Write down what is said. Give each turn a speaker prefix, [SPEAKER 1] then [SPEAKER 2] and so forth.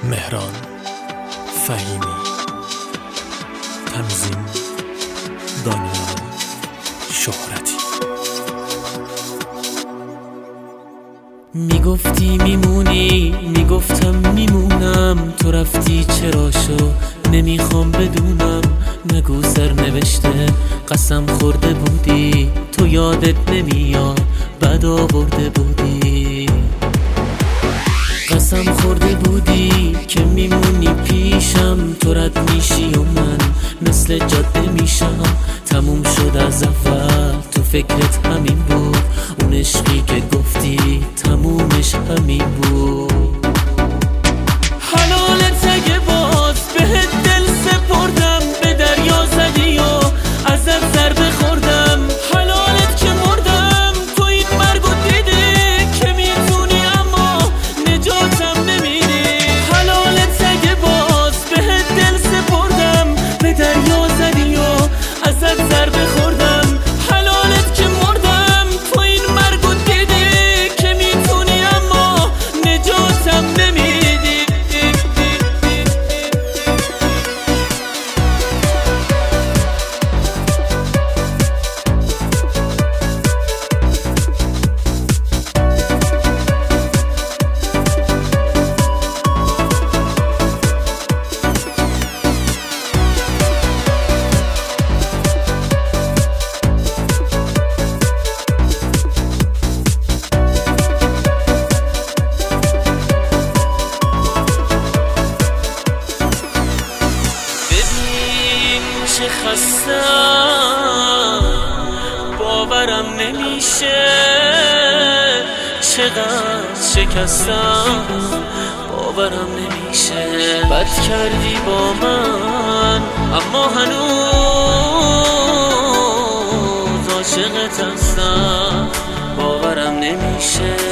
[SPEAKER 1] مهران فهیمی، تنظیم دانیال شهرتی.
[SPEAKER 2] میگفتی میمونی، میگفتم میمونم، تو رفتی چرا شو نمیخوام بدونم. نگو سر نوشته قسم خورده بودی، تو یادت نمیاد بد آورده بودی. قسم خورده بودی که میمونی پیشم، تو رد میشی و من مثل جاده میشم. تموم شد از اول، تو فکرت همین بود، اون عشقی که گفتی تمومش همین بود. حلالت اگه باز بهت دل سپردم، به دریا زدی و ازت ضربه خوردم. حلالت که مردم، تو این مرگو دیدی که میتونی اما نجاتم نمیدی. حلالت اگه باز بهت دل سپردم، به دریا زدی و ازت ضربه خوردم. حلالت که مردم، تو این مرگو دیدی که میتونی اما نجاتم نمیدی. چه خستم باورم نمیشه، چقدر شکستم باورم نمیشه. بد کردی با من اما هنوز عاشقت هستم، باورم نمیشه.